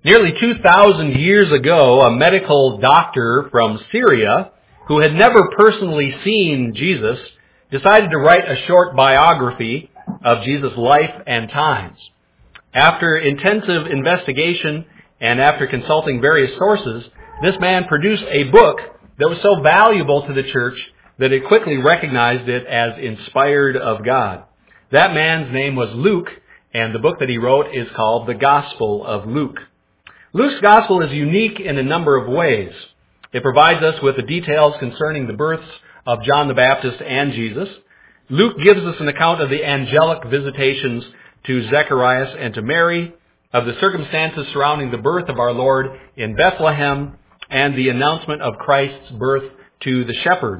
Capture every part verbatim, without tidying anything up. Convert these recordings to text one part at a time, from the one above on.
Nearly two thousand years ago, a medical doctor from Syria, who had never personally seen Jesus, decided to write a short biography of Jesus' life and times. After intensive investigation and after consulting various sources, this man produced a book that was so valuable to the church that it quickly recognized it as inspired of God. That man's name was Luke, and the book that he wrote is called The Gospel of Luke. Luke's Gospel is unique in a number of ways. It provides us with the details concerning the births of John the Baptist and Jesus. Luke gives us an account of the angelic visitations to Zacharias and to Mary, of the circumstances surrounding the birth of our Lord in Bethlehem, and the announcement of Christ's birth to the shepherds.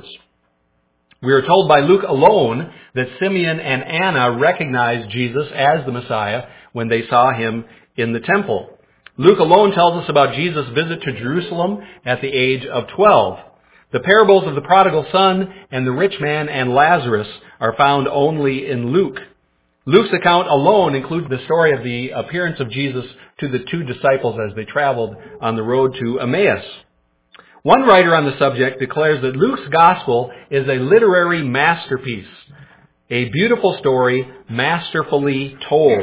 We are told by Luke alone that Simeon and Anna recognized Jesus as the Messiah when they saw him in the temple. Luke alone tells us about Jesus' visit to Jerusalem at the age of twelve. The parables of the prodigal son and the rich man and Lazarus are found only in Luke. Luke's account alone includes the story of the appearance of Jesus to the two disciples as they traveled on the road to Emmaus. One writer on the subject declares that Luke's gospel is a literary masterpiece, a beautiful story masterfully told.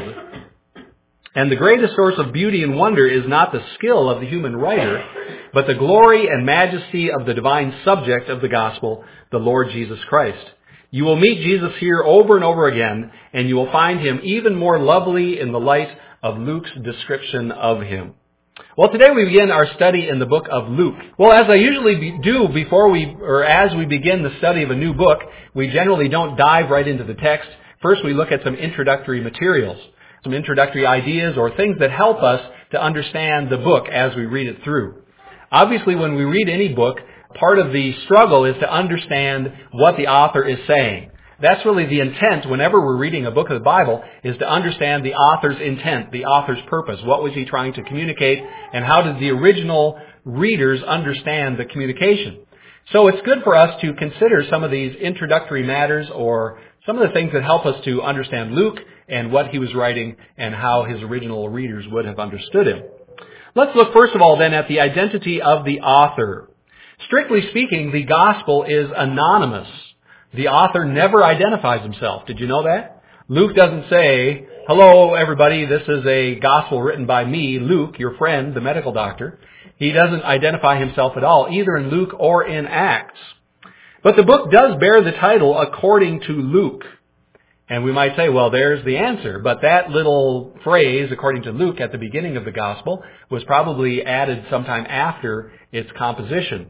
And the greatest source of beauty and wonder is not the skill of the human writer, but the glory and majesty of the divine subject of the gospel, the Lord Jesus Christ. You will meet Jesus here over and over again, and you will find him even more lovely in the light of Luke's description of him. Well, today we begin our study in the book of Luke. Well, as I usually be, do before we, or as we begin the study of a new book, we generally don't dive right into the text. First, we look at some introductory materials, some introductory ideas or things that help us to understand the book as we read it through. Obviously, when we read any book, part of the struggle is to understand what the author is saying. That's really the intent whenever we're reading a book of the Bible, is to understand the author's intent, the author's purpose. What was he trying to communicate, and how did the original readers understand the communication? So it's good for us to consider some of these introductory matters or some of the things that help us to understand Luke and what he was writing and how his original readers would have understood him. Let's look first of all then at the identity of the author. Strictly speaking, the gospel is anonymous. The author never identifies himself. Did you know that? Luke doesn't say, "Hello, everybody, this is a gospel written by me, Luke, your friend, the medical doctor." He doesn't identify himself at all, either in Luke or in Acts. But the book does bear the title, According to Luke. And we might say, well, there's the answer. But that little phrase, according to Luke, at the beginning of the gospel, was probably added sometime after its composition.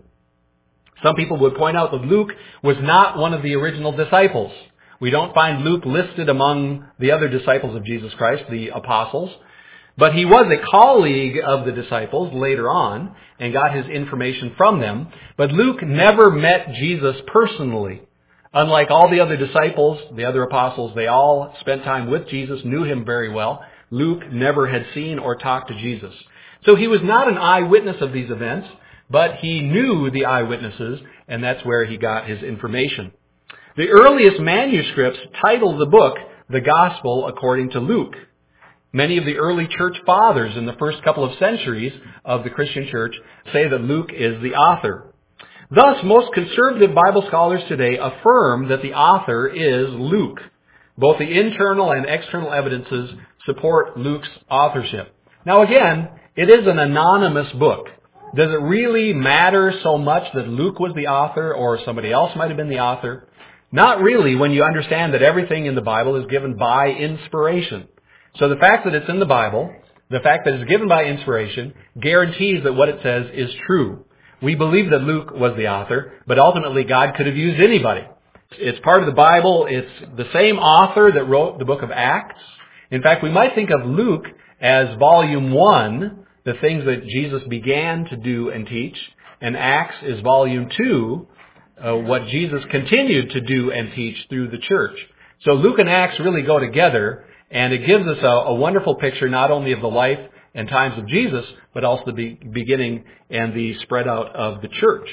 Some people would point out that Luke was not one of the original disciples. We don't find Luke listed among the other disciples of Jesus Christ, the apostles. But he was a colleague of the disciples later on and got his information from them. But Luke never met Jesus personally. Unlike all the other disciples, the other apostles, they all spent time with Jesus, knew him very well. Luke never had seen or talked to Jesus. So he was not an eyewitness of these events, but he knew the eyewitnesses, and that's where he got his information. The earliest manuscripts title the book, The Gospel According to Luke. Many of the early church fathers in the first couple of centuries of the Christian church say that Luke is the author. Thus, most conservative Bible scholars today affirm that the author is Luke. Both the internal and external evidences support Luke's authorship. Now again, it is an anonymous book. Does it really matter so much that Luke was the author or somebody else might have been the author? Not really, when you understand that everything in the Bible is given by inspiration. So the fact that it's in the Bible, the fact that it's given by inspiration, guarantees that what it says is true. We believe that Luke was the author, but ultimately God could have used anybody. It's part of the Bible. It's the same author that wrote the book of Acts. In fact, we might think of Luke as volume one, the things that Jesus began to do and teach, and Acts is volume two, uh, what Jesus continued to do and teach through the church. So Luke and Acts really go together, and it gives us a, a wonderful picture not only of the life and times of Jesus, but also the be- beginning and the spread out of the church.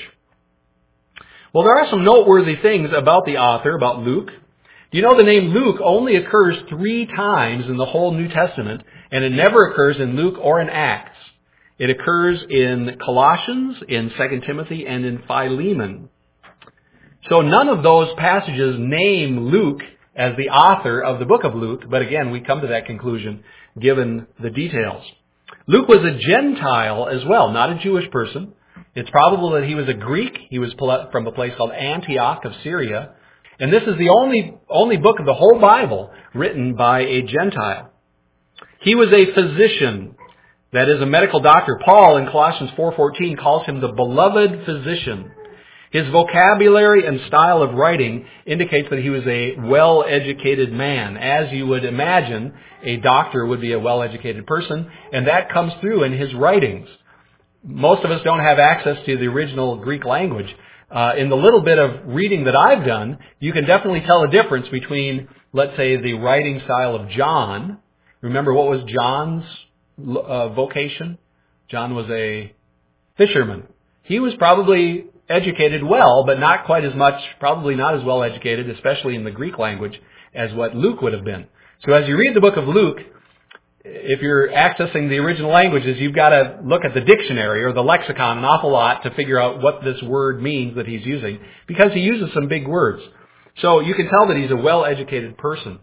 Well, there are some noteworthy things about the author, about Luke. Do you know the name Luke only occurs three times in the whole New Testament, and it never occurs in Luke or in Acts. It occurs in Colossians, in Second Timothy, and in Philemon. So none of those passages name Luke as the author of the book of Luke, but again, we come to that conclusion given the details. Luke was a Gentile as well, not a Jewish person. It's probable that he was a Greek. He was from a place called Antioch of Syria. And this is the only, only book of the whole Bible written by a Gentile. He was a physician, that is a medical doctor. Paul in Colossians four fourteen calls him the beloved physician. His vocabulary and style of writing indicates that he was a well-educated man. As you would imagine, a doctor would be a well-educated person, and that comes through in his writings. Most of us don't have access to the original Greek language. Uh, in the little bit of reading that I've done, you can definitely tell a difference between, let's say, the writing style of John. Remember, what was John's uh, vocation? John was a fisherman. He was probably educated well, but not quite as much, probably not as well educated, especially in the Greek language, as what Luke would have been. So as you read the book of Luke, if you're accessing the original languages, you've got to look at the dictionary or the lexicon an awful lot to figure out what this word means that he's using, because he uses some big words. So you can tell that he's a well-educated person.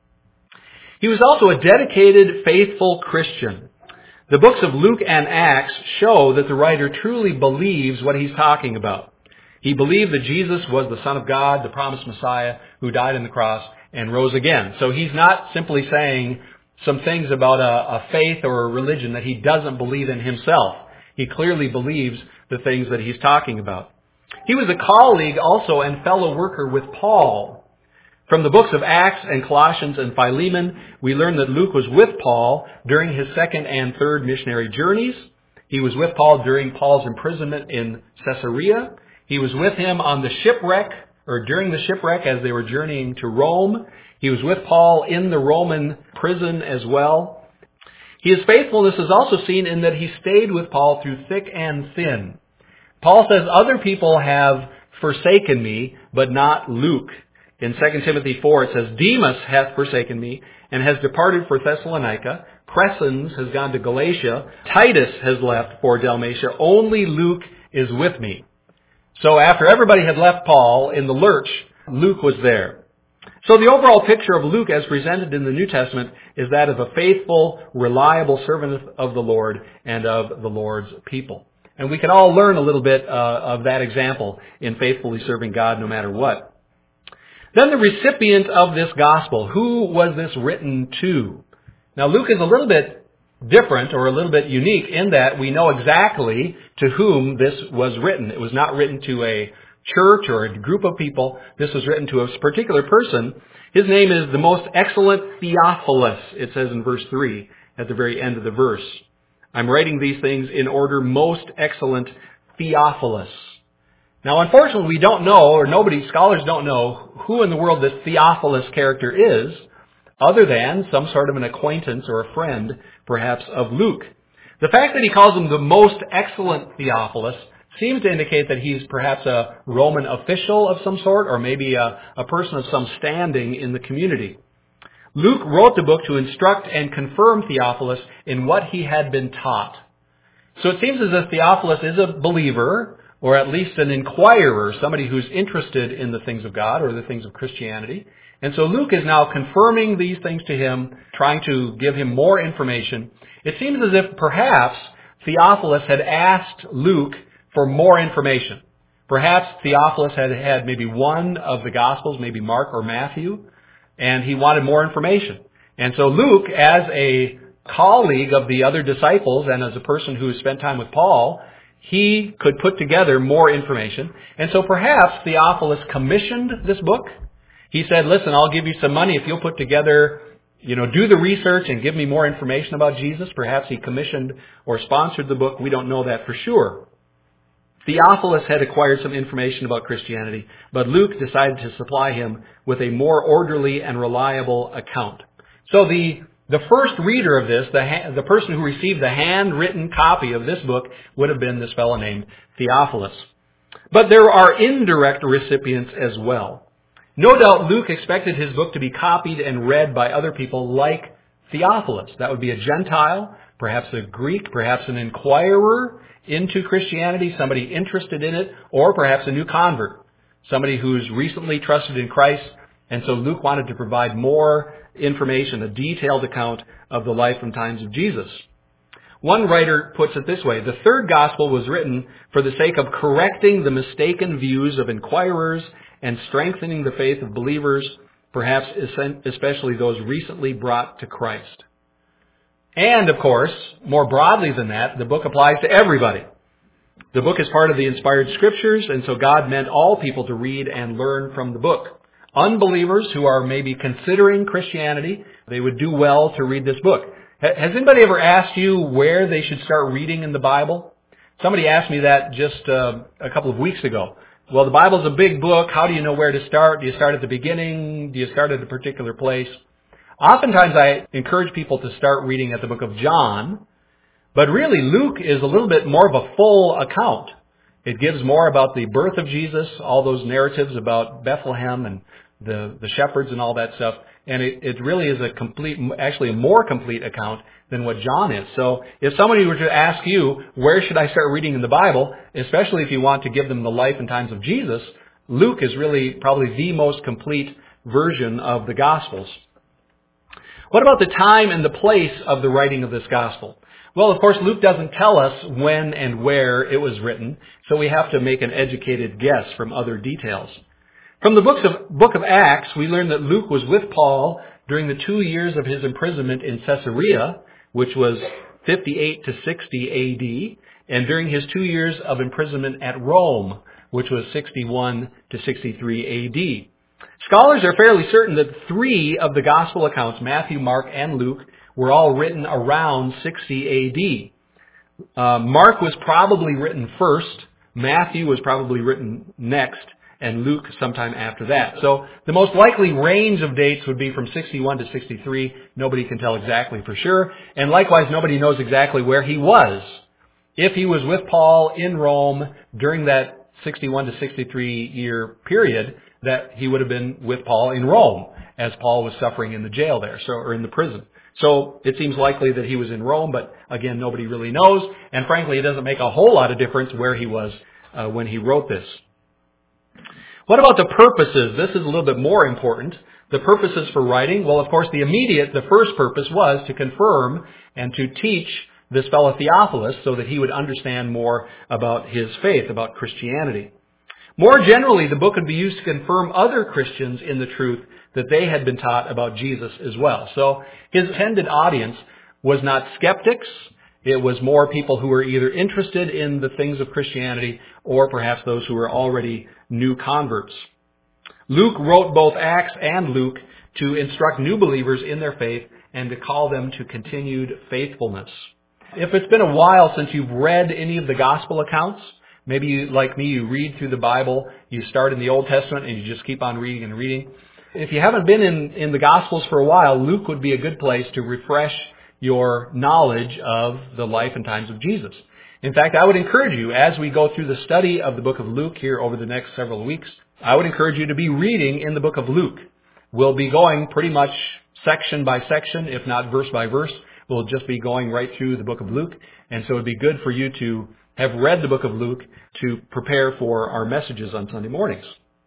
He was also a dedicated, faithful Christian. The books of Luke and Acts show that the writer truly believes what he's talking about. He believed that Jesus was the Son of God, the promised Messiah, who died on the cross and rose again. So he's not simply saying some things about a, a faith or a religion that he doesn't believe in himself. He clearly believes the things that he's talking about. He was a colleague also and fellow worker with Paul. From the books of Acts and Colossians and Philemon, we learn that Luke was with Paul during his second and third missionary journeys. He was with Paul during Paul's imprisonment in Caesarea. He was with him on the shipwreck, or during the shipwreck as they were journeying to Rome. He was with Paul in the Roman prison as well. His faithfulness is also seen in that he stayed with Paul through thick and thin. Paul says, other people have forsaken me, but not Luke. In Second Timothy four, it says, Demas hath forsaken me, and has departed for Thessalonica. Crescens has gone to Galatia. Titus has left for Dalmatia. Only Luke is with me. So after everybody had left Paul in the lurch, Luke was there. So the overall picture of Luke as presented in the New Testament is that of a faithful, reliable servant of the Lord and of the Lord's people. And we can all learn a little bit uh, of that example in faithfully serving God no matter what. Then the recipient of this gospel, who was this written to? Now Luke is a little bit different or a little bit unique in that we know exactly to whom this was written. It was not written to a church or a group of people. This was written to a particular person. His name is the most excellent Theophilus, it says in verse three at the very end of the verse. I'm writing these things in order, most excellent Theophilus. Now, unfortunately, we don't know, or nobody, scholars don't know, who in the world this Theophilus character is, other than some sort of an acquaintance or a friend, perhaps, of Luke. The fact that he calls him the most excellent Theophilus seems to indicate that he's perhaps a Roman official of some sort, or maybe a, a person of some standing in the community. Luke wrote the book to instruct and confirm Theophilus in what he had been taught. So it seems as if Theophilus is a believer, or at least an inquirer, somebody who's interested in the things of God or the things of Christianity. And so Luke is now confirming these things to him, trying to give him more information. It seems as if perhaps Theophilus had asked Luke for more information. Perhaps Theophilus had had maybe one of the Gospels, maybe Mark or Matthew, and he wanted more information. And so Luke, as a colleague of the other disciples and as a person who spent time with Paul, he could put together more information. And so perhaps Theophilus commissioned this book. He said, listen, I'll give you some money if you'll put together, you know, do the research and give me more information about Jesus. Perhaps he commissioned or sponsored the book. We don't know that for sure. Theophilus had acquired some information about Christianity, but Luke decided to supply him with a more orderly and reliable account. So the The first reader of this, the, ha- the person who received the handwritten copy of this book, would have been this fellow named Theophilus. But there are indirect recipients as well. No doubt Luke expected his book to be copied and read by other people like Theophilus. That would be a Gentile, perhaps a Greek, perhaps an inquirer into Christianity, somebody interested in it, or perhaps a new convert, somebody who's recently trusted in Christ. And so Luke wanted to provide more information, a detailed account of the life and times of Jesus. One writer puts it this way: the third gospel was written for the sake of correcting the mistaken views of inquirers and strengthening the faith of believers, perhaps especially those recently brought to Christ. And, of course, more broadly than that, the book applies to everybody. The book is part of the inspired scriptures, and so God meant all people to read and learn from the book. Unbelievers who are maybe considering Christianity, they would do well to read this book. Has anybody ever asked you where they should start reading in the Bible? Somebody asked me that just uh, a couple of weeks ago. Well, the Bible's a big book. How do you know where to start? Do you start at the beginning? Do you start at a particular place? Oftentimes I encourage people to start reading at the book of John, but really Luke is a little bit more of a full account. It gives more about the birth of Jesus, all those narratives about Bethlehem and the, the shepherds and all that stuff. And it, it really is a complete, actually a more complete account than what John is. So if somebody were to ask you, where should I start reading in the Bible, especially if you want to give them the life and times of Jesus, Luke is really probably the most complete version of the Gospels. What about the time and the place of the writing of this Gospel? Well, of course, Luke doesn't tell us when and where it was written, so we have to make an educated guess from other details. From the books of, book of Acts, we learn that Luke was with Paul during the two years of his imprisonment in Caesarea, which was fifty-eight to sixty A D, and during his two years of imprisonment at Rome, which was sixty-one to sixty-three A D. Scholars are fairly certain that three of the gospel accounts, Matthew, Mark, and Luke, were all written around sixty A D. Uh, Mark was probably written first, Matthew was probably written next, and Luke sometime after that. So the most likely range of dates would be from sixty-one to sixty-three. Nobody can tell exactly for sure. And likewise, nobody knows exactly where he was. If he was with Paul in Rome during that sixty-one to sixty-three year period, that he would have been with Paul in Rome as Paul was suffering in the jail there, so or in the prison. So it seems likely that he was in Rome, but again, nobody really knows. And frankly, it doesn't make a whole lot of difference where he was uh, when he wrote this. What about the purposes? This is a little bit more important. The purposes for writing, well, of course, the immediate, the first purpose was to confirm and to teach this fellow Theophilus so that he would understand more about his faith, about Christianity. More generally, the book would be used to confirm other Christians in the truth that they had been taught about Jesus as well. So his intended audience was not skeptics. It was more people who were either interested in the things of Christianity or perhaps those who were already new converts. Luke wrote both Acts and Luke to instruct new believers in their faith and to call them to continued faithfulness. If it's been a while since you've read any of the gospel accounts, maybe you, like me, you read through the Bible, you start in the Old Testament and you just keep on reading and reading. If you haven't been in, in the Gospels for a while, Luke would be a good place to refresh your knowledge of the life and times of Jesus. In fact, I would encourage you, as we go through the study of the book of Luke here over the next several weeks, I would encourage you to be reading in the book of Luke. We'll be going pretty much section by section, if not verse by verse. We'll just be going right through the book of Luke. And so it would be good for you to have read the book of Luke to prepare for our messages on Sunday mornings.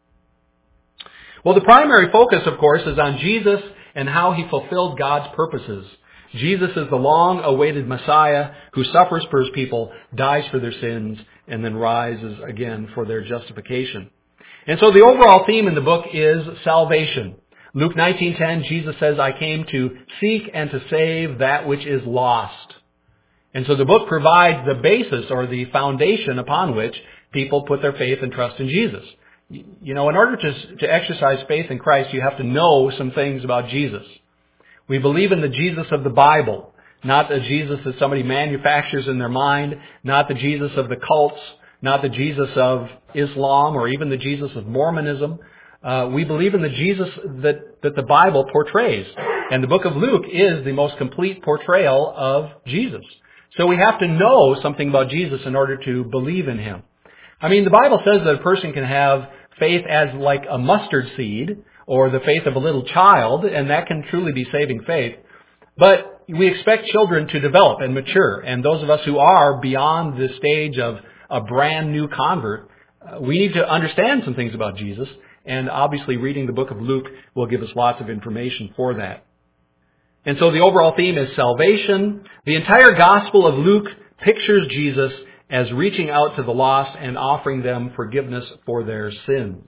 Well, the primary focus, of course, is on Jesus and how he fulfilled God's purposes. Jesus is the long-awaited Messiah who suffers for his people, dies for their sins, and then rises again for their justification. And so the overall theme in the book is salvation. Luke nineteen ten, Jesus says, I came to seek and to save that which is lost. And so the book provides the basis or the foundation upon which people put their faith and trust in Jesus. You know, in order to, to exercise faith in Christ, you have to know some things about Jesus. We believe in the Jesus of the Bible, not the Jesus that somebody manufactures in their mind, not the Jesus of the cults, not the Jesus of Islam or even the Jesus of Mormonism. Uh, we believe in the Jesus that, that the Bible portrays. And the book of Luke is the most complete portrayal of Jesus. So we have to know something about Jesus in order to believe in him. I mean, the Bible says that a person can have faith as like a mustard seed or the faith of a little child, and that can truly be saving faith. But we expect children to develop and mature. And those of us who are beyond the stage of a brand new convert, uh, we need to understand some things about Jesus. And obviously reading the book of Luke will give us lots of information for that. And so the overall theme is salvation. The entire Gospel of Luke pictures Jesus as reaching out to the lost and offering them forgiveness for their sins.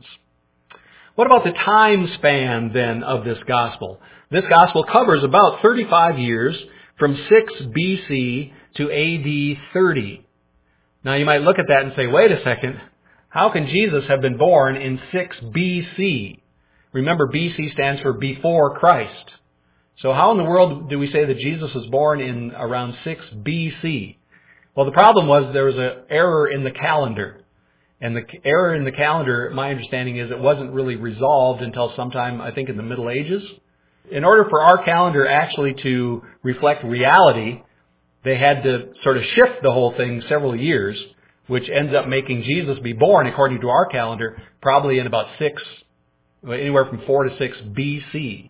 What about the time span then of this Gospel? This Gospel covers about thirty-five years from six B C to A D thirty. Now you might look at that and say, wait a second, how can Jesus have been born in six B C? Remember, B C stands for before Christ. So how in the world do we say that Jesus was born in around six B C? Well, the problem was there was an error in the calendar. And the error in the calendar, my understanding is it wasn't really resolved until sometime, I think, in the Middle Ages. In order for our calendar actually to reflect reality, they had to sort of shift the whole thing several years, which ends up making Jesus be born, according to our calendar, probably in about six, anywhere from four to six B C.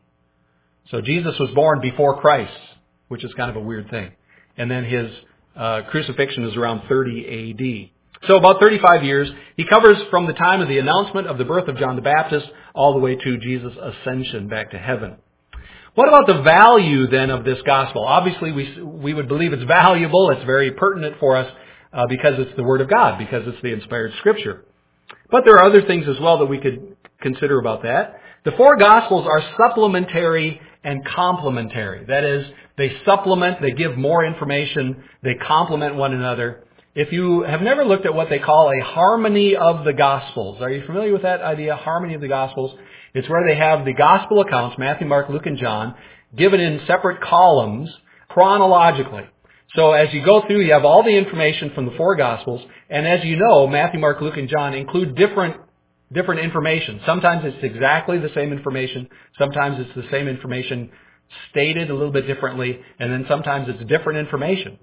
So Jesus was born before Christ, which is kind of a weird thing. And then his uh, crucifixion is around thirty A D. So about thirty-five years. He covers from the time of the announcement of the birth of John the Baptist all the way to Jesus' ascension back to heaven. What about the value then of this gospel? Obviously, we we would believe it's valuable. It's very pertinent for us uh, because it's the Word of God, because it's the inspired Scripture. But there are other things as well that we could consider about that. The four Gospels are supplementary and complementary. That is, they supplement, they give more information, they complement one another. If you have never looked at what they call a harmony of the Gospels, are you familiar with that idea, harmony of the Gospels? It's where they have the Gospel accounts, Matthew, Mark, Luke, and John, given in separate columns chronologically. So as you go through, you have all the information from the four Gospels, and as you know, Matthew, Mark, Luke, and John include different different information. Sometimes it's exactly the same information. Sometimes it's the same information stated a little bit differently, and then sometimes it's different information.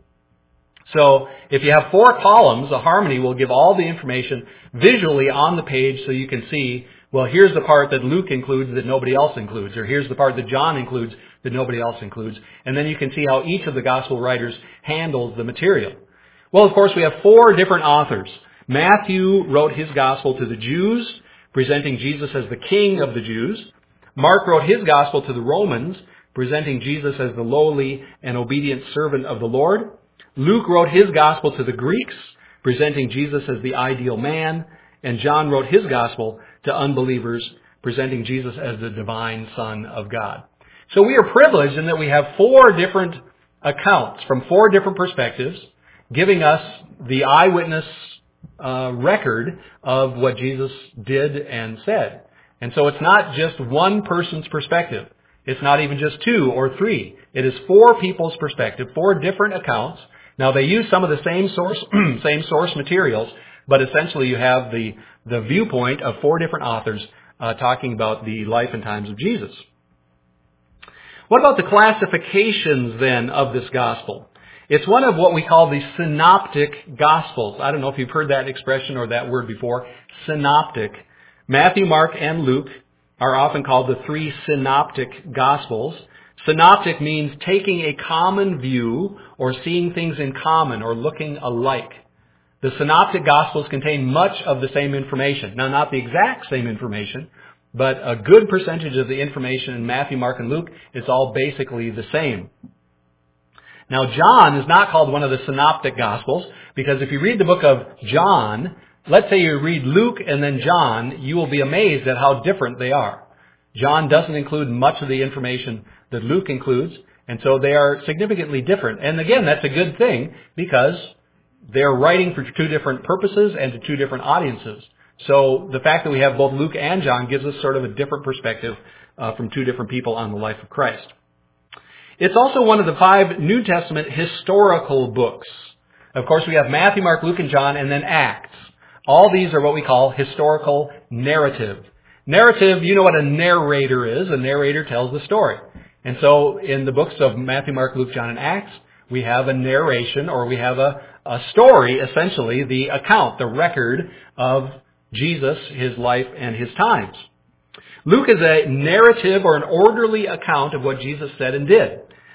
So if you have four columns, a harmony will give all the information visually on the page so you can see, well, here's the part that Luke includes that nobody else includes, or here's the part that John includes that nobody else includes. And then you can see how each of the gospel writers handles the material. Well, of course, we have four different authors. Matthew wrote his gospel to the Jews, presenting Jesus as the King of the Jews. Mark wrote his gospel to the Romans, presenting Jesus as the lowly and obedient servant of the Lord. Luke wrote his gospel to the Greeks, presenting Jesus as the ideal man. And John wrote his gospel to unbelievers, presenting Jesus as the divine Son of God. So we are privileged in that we have four different accounts from four different perspectives, giving us the eyewitness uh, record of what Jesus did and said. And so it's not just one person's perspective. It's not even just two or three. It is four people's perspective, four different accounts. Now they use some of the same source, same source materials, but essentially you have the, the viewpoint of four different authors uh, talking about the life and times of Jesus. What about the classifications then of this gospel? It's one of what we call the synoptic gospels. I don't know if you've heard that expression or that word before. Synoptic. Matthew, Mark, and Luke are often called the three synoptic gospels. Synoptic means taking a common view or seeing things in common or looking alike. The synoptic gospels contain much of the same information. Now, not the exact same information, but a good percentage of the information in Matthew, Mark, and Luke is all basically the same. Now, John is not called one of the synoptic gospels because if you read the book of John, let's say you read Luke and then John, you will be amazed at how different they are. John doesn't include much of the information that Luke includes, and so they are significantly different. And again, that's a good thing because they're writing for two different purposes and to two different audiences. So the fact that we have both Luke and John gives us sort of a different perspective uh, from two different people on the life of Christ. It's also one of the five New Testament historical books. Of course, we have Matthew, Mark, Luke, and John, and then Acts. All these are what we call historical narrative. Narrative, you know what a narrator is. A narrator tells the story. And so in the books of Matthew, Mark, Luke, John, and Acts, we have a narration, or we have a, a story, essentially, the account, the record of Jesus, his life, and his times. Luke is a narrative or an orderly account of what Jesus said and did.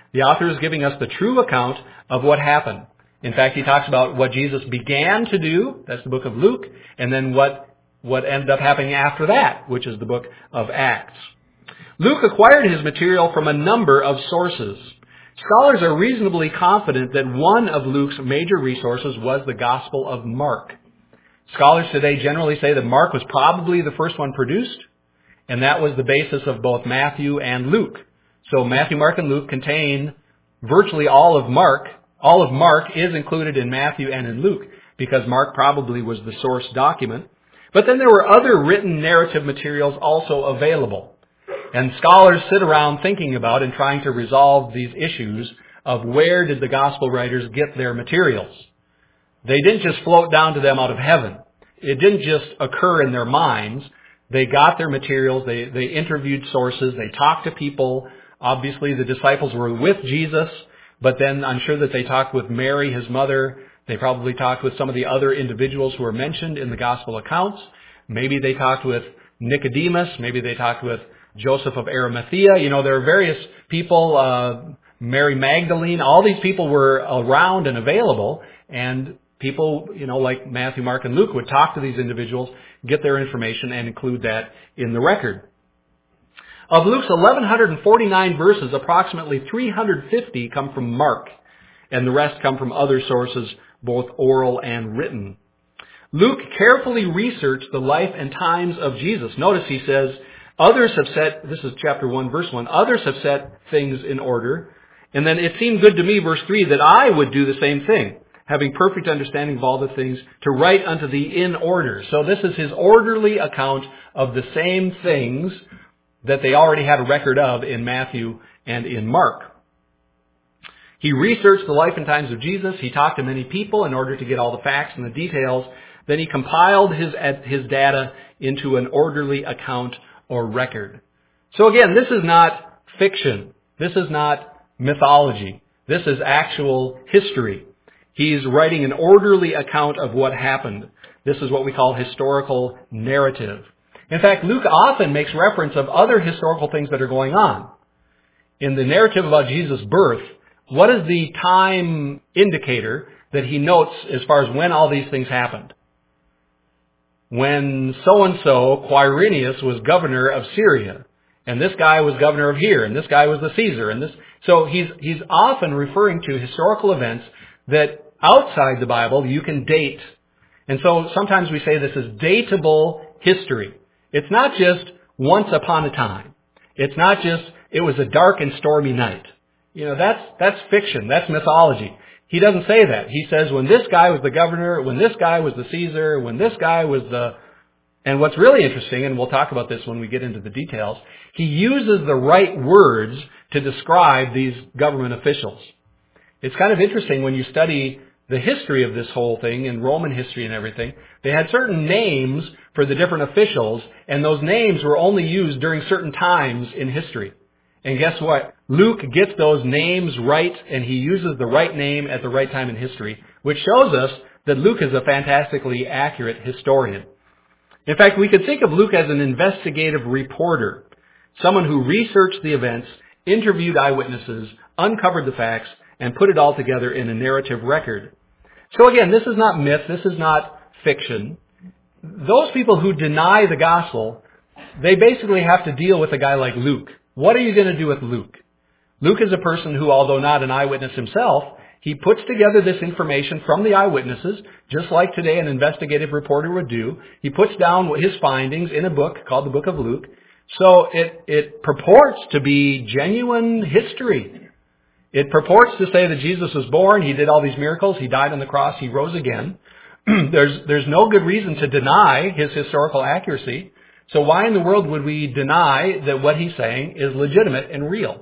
The author is giving us the true account of what happened. In fact, he talks about what Jesus began to do, that's the book of Luke, and then what, what ended up happening after that, which is the book of Acts. Luke acquired his material from a number of sources. Scholars are reasonably confident that one of Luke's major resources was the Gospel of Mark. Scholars today generally say that Mark was probably the first one produced, and that was the basis of both Matthew and Luke. So Matthew, Mark, and Luke contain virtually all of Mark. All of Mark is included in Matthew and in Luke, because Mark probably was the source document. But then there were other written narrative materials also available. And scholars sit around thinking about and trying to resolve these issues of where did the gospel writers get their materials. They didn't just float down to them out of heaven. It didn't just occur in their minds. They got their materials, they, they interviewed sources, they talked to people. Obviously the disciples were with Jesus, but then I'm sure that they talked with Mary, his mother. They probably talked with some of the other individuals who are mentioned in the gospel accounts. Maybe they talked with Nicodemus, maybe they talked with Joseph of Arimathea. You know, there are various people, uh, Mary Magdalene, all these people were around and available, and people, you know, like Matthew, Mark, and Luke would talk to these individuals, get their information, and include that in the record. Of Luke's eleven forty-nine verses, approximately three hundred fifty come from Mark, and the rest come from other sources, both oral and written. Luke carefully researched the life and times of Jesus. Notice he says, others have set, this is chapter one, verse one, others have set things in order. And then it seemed good to me, verse three, that I would do the same thing, having perfect understanding of all the things, to write unto thee in order. So this is his orderly account of the same things that they already had a record of in Matthew and in Mark. He researched the life and times of Jesus. He talked to many people in order to get all the facts and the details. Then he compiled his, his data into an orderly account or record. So again, this is not fiction. This is not mythology. This is actual history. He's writing an orderly account of what happened. This is what we call historical narrative. In fact, Luke often makes reference of other historical things that are going on. In the narrative about Jesus' birth, what is the time indicator that he notes as far as when all these things happened? When so-and-so, Quirinius, was governor of Syria, and this guy was governor of here, and this guy was the Caesar, and this. So he's he's often referring to historical events that outside the Bible you can date. And so sometimes we say this is dateable history. It's not just once upon a time. It's not just it was a dark and stormy night. You know, that's that's fiction. That's mythology. He doesn't say that. He says when this guy was the governor, when this guy was the Caesar, when this guy was the... And what's really interesting, and we'll talk about this when we get into the details, he uses the right words to describe these government officials. It's kind of interesting when you study the history of this whole thing, in Roman history and everything. They had certain names for the different officials, and those names were only used during certain times in history. And guess what? Luke gets those names right, and he uses the right name at the right time in history, which shows us that Luke is a fantastically accurate historian. In fact, we could think of Luke as an investigative reporter, someone who researched the events, interviewed eyewitnesses, uncovered the facts, and put it all together in a narrative record. So again, this is not myth, this is not fiction. Those people who deny the gospel, they basically have to deal with a guy like Luke. What are you going to do with Luke? Luke is a person who, although not an eyewitness himself, he puts together this information from the eyewitnesses, just like today an investigative reporter would do. He puts down his findings in a book called the Book of Luke. So it, it purports to be genuine history. It purports to say that Jesus was born, he did all these miracles, he died on the cross, he rose again. there's, there's no good reason to deny his historical accuracy. So why in the world would we deny that what he's saying is legitimate and real?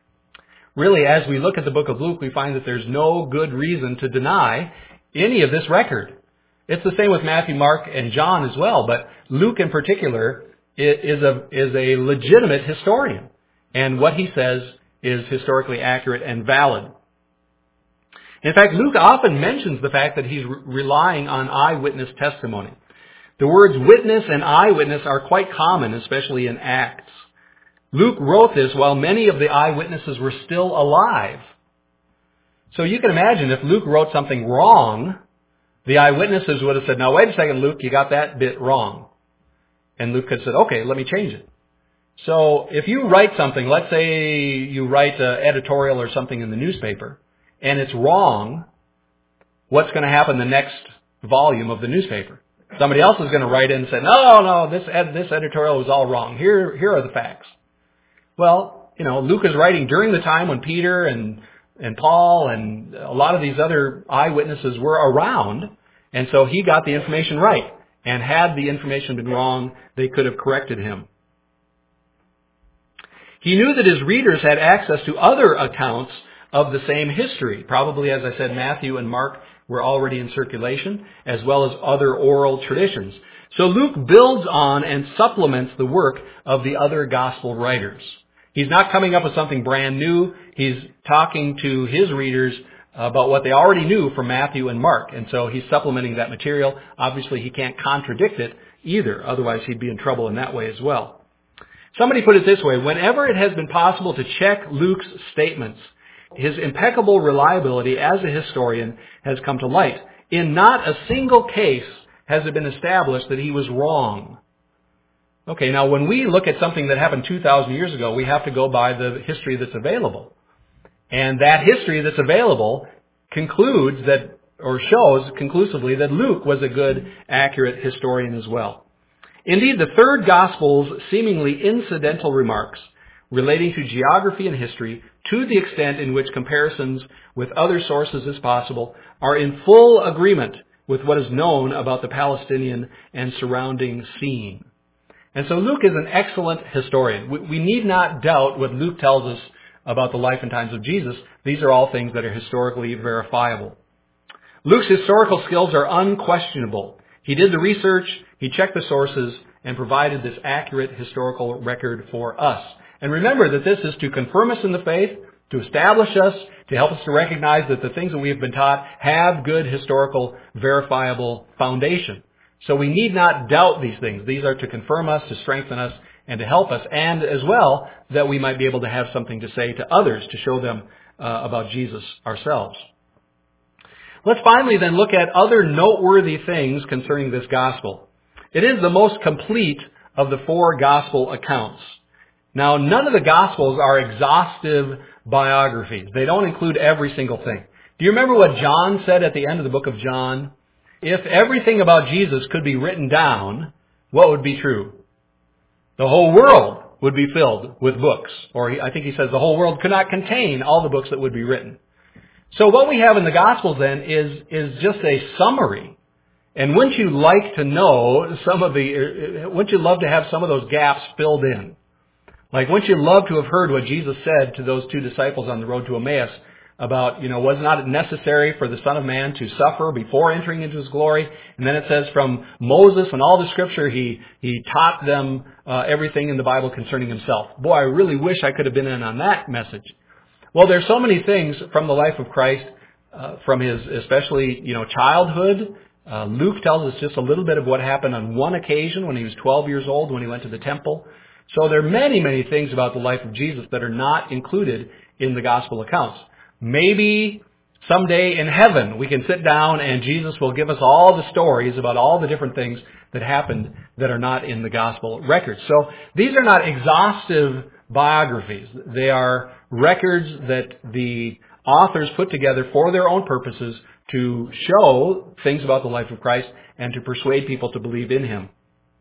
Really, as we look at the book of Luke, we find that there's no good reason to deny any of this record. It's the same with Matthew, Mark, and John as well, but Luke in particular is a, is a legitimate historian. And what he says is historically accurate and valid. In fact, Luke often mentions the fact that he's re- relying on eyewitness testimony. The words witness and eyewitness are quite common, especially in Acts. Luke wrote this while many of the eyewitnesses were still alive. So you can imagine if Luke wrote something wrong, the eyewitnesses would have said, now wait a second, Luke, you got that bit wrong. And Luke could have said, okay, let me change it. So if you write something, let's say you write an editorial or something in the newspaper, and it's wrong, what's going to happen the next volume of the newspaper? Somebody else is going to write in and say, no, no, this ed- this editorial was all wrong. Here, here are the facts. Well, you know, Luke is writing during the time when Peter and, and Paul and a lot of these other eyewitnesses were around, and so he got the information right. And had the information been wrong, they could have corrected him. He knew that his readers had access to other accounts of the same history. Probably, as I said, Matthew and Mark were already in circulation, as well as other oral traditions. So Luke builds on and supplements the work of the other gospel writers. He's not coming up with something brand new. He's talking to his readers about what they already knew from Matthew and Mark. And so he's supplementing that material. Obviously, he can't contradict it either. Otherwise, he'd be in trouble in that way as well. Somebody put it this way: whenever it has been possible to check Luke's statements, his impeccable reliability as a historian has come to light. In not a single case has it been established that he was wrong. Okay, now when we look at something that happened two thousand years ago, we have to go by the history that's available. And that history that's available concludes that, or shows conclusively that Luke was a good, accurate historian as well. Indeed, the third gospel's seemingly incidental remarks relating to geography and history, to the extent in which comparisons with other sources is possible, are in full agreement with what is known about the Palestinian and surrounding scene. And so Luke is an excellent historian. We, we need not doubt what Luke tells us about the life and times of Jesus. These are all things that are historically verifiable. Luke's historical skills are unquestionable. He did the research, he checked the sources, and provided this accurate historical record for us. And remember that this is to confirm us in the faith, to establish us, to help us to recognize that the things that we have been taught have good historical, verifiable foundation. So we need not doubt these things. These are to confirm us, to strengthen us, and to help us, and as well, that we might be able to have something to say to others, to show them uh, about Jesus ourselves. Let's finally then look at other noteworthy things concerning this gospel. It is the most complete of the four gospel accounts. Now, none of the gospels are exhaustive biographies. They don't include every single thing. Do you remember what John said at the end of the book of John? If everything about Jesus could be written down, what would be true? The whole world would be filled with books. Or he, I think he says the whole world could not contain all the books that would be written. So what we have in the Gospels then is, is just a summary. And wouldn't you like to know some of the, wouldn't you love to have some of those gaps filled in? Like, wouldn't you love to have heard what Jesus said to those two disciples on the road to Emmaus about, you know, was not it necessary for the Son of Man to suffer before entering into His glory? And then it says from Moses and all the Scripture, he he taught them uh, everything in the Bible concerning Himself. Boy, I really wish I could have been in on that message. Well, there's so many things from the life of Christ, uh, from His especially, you know, childhood. Uh, Luke tells us just a little bit of what happened on one occasion when He was twelve years old, when He went to the temple. So there are many, many things about the life of Jesus that are not included in the gospel accounts. Maybe someday in heaven we can sit down and Jesus will give us all the stories about all the different things that happened that are not in the gospel records. So these are not exhaustive biographies. They are records that the authors put together for their own purposes to show things about the life of Christ and to persuade people to believe in Him.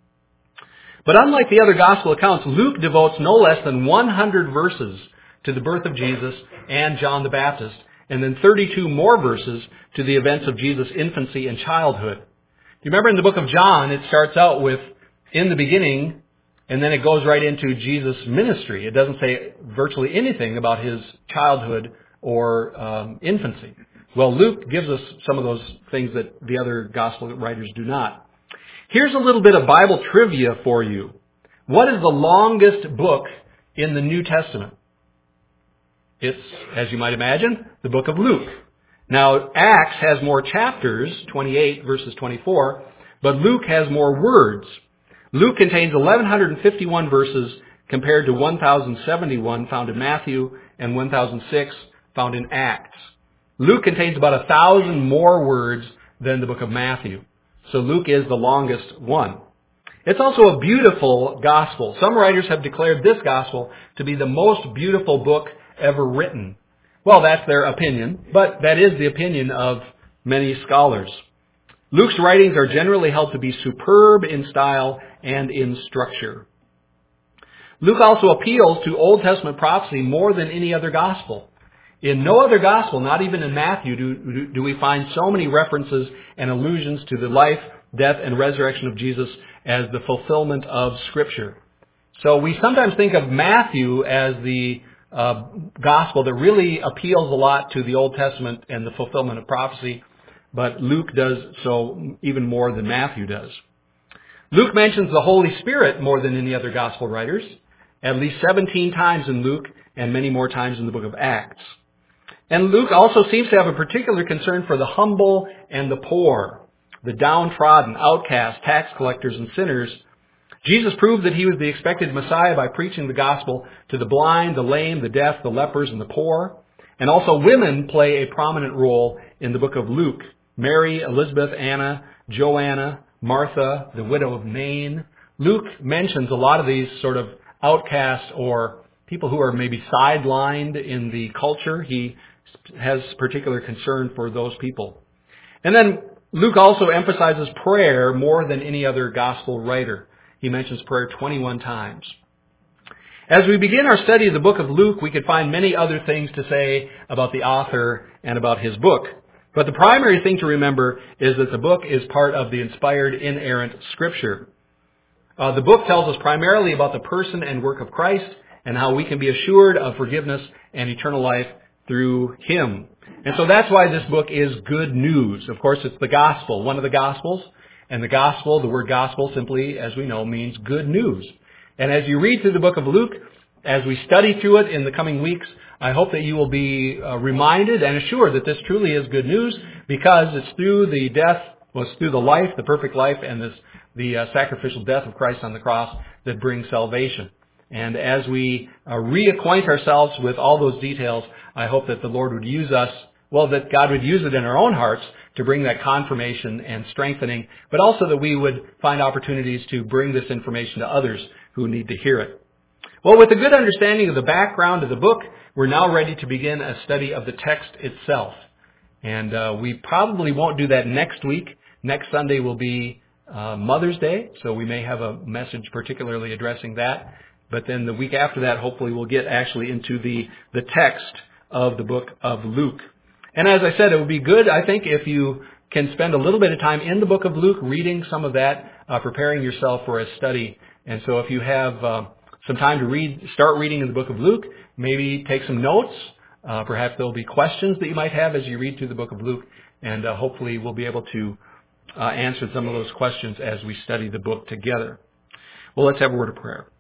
But unlike the other gospel accounts, Luke devotes no less than one hundred verses to the birth of Jesus and John the Baptist, and then thirty-two more verses to the events of Jesus' infancy and childhood. You remember in the book of John, it starts out with, in the beginning, and then it goes right into Jesus' ministry. It doesn't say virtually anything about His childhood or um, infancy. Well, Luke gives us some of those things that the other gospel writers do not. Here's a little bit of Bible trivia for you. What is the longest book in the New Testament? It's, as you might imagine, the book of Luke. Now, Acts has more chapters, twenty-eight verses twenty-four, but Luke has more words. Luke contains eleven fifty-one verses compared to one thousand seventy-one found in Matthew and one thousand six found in Acts. Luke contains about a thousand more words than the book of Matthew. So Luke is the longest one. It's also a beautiful gospel. Some writers have declared this gospel to be the most beautiful book ever written. Well, that's their opinion, but that is the opinion of many scholars. Luke's writings are generally held to be superb in style and in structure. Luke also appeals to Old Testament prophecy more than any other gospel. In no other gospel, not even in Matthew, do, do we find so many references and allusions to the life, death, and resurrection of Jesus as the fulfillment of Scripture. So we sometimes think of Matthew as the uh, gospel that really appeals a lot to the Old Testament and the fulfillment of prophecy, but Luke does so even more than Matthew does. Luke mentions the Holy Spirit more than any other gospel writers, at least seventeen times in Luke and many more times in the book of Acts. And Luke also seems to have a particular concern for the humble and the poor, the downtrodden, outcast, tax collectors, and sinners. Jesus proved that he was the expected Messiah by preaching the gospel to the blind, the lame, the deaf, the lepers, and the poor. And also women play a prominent role in the book of Luke. Mary, Elizabeth, Anna, Joanna, Martha, the widow of Nain. Luke mentions a lot of these sort of outcasts or people who are maybe sidelined in the culture. He has particular concern for those people. And then Luke also emphasizes prayer more than any other gospel writer. He mentions prayer twenty-one times. As we begin our study of the book of Luke, we could find many other things to say about the author and about his book. But the primary thing to remember is that the book is part of the inspired, inerrant Scripture. Uh, the book tells us primarily about the person and work of Christ and how we can be assured of forgiveness and eternal life through Him. And so that's why this book is good news. Of course, it's the gospel, one of the gospels. And the gospel, the word gospel simply, as we know, means good news. And as you read through the book of Luke, as we study through it in the coming weeks, I hope that you will be uh, reminded and assured that this truly is good news, because it's through the death, well, it's through the life, the perfect life, and this, the uh, sacrificial death of Christ on the cross that brings salvation. And as we uh, reacquaint ourselves with all those details, I hope that the Lord would use us, well, that God would use it in our own hearts to bring that confirmation and strengthening, but also that we would find opportunities to bring this information to others who need to hear it. Well, with a good understanding of the background of the book, we're now ready to begin a study of the text itself. And uh, we probably won't do that next week. Next Sunday will be uh, Mother's Day, so we may have a message particularly addressing that. But then the week after that, hopefully we'll get actually into the, the text of the book of Luke. And as I said, it would be good, I think, if you can spend a little bit of time in the book of Luke reading some of that, uh, preparing yourself for a study. And so if you have uh, some time to read, start reading in the book of Luke, maybe take some notes. Uh, perhaps there will be questions that you might have as you read through the book of Luke. And uh, hopefully we'll be able to uh, answer some of those questions as we study the book together. Well, let's have a word of prayer.